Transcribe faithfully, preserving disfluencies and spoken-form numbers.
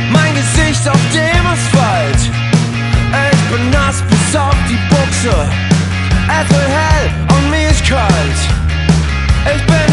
Mein Gesicht auf dem Asphalt. Ich bin nass bis auf die Buchse. Es wird hell und mir ist kalt. Ich bin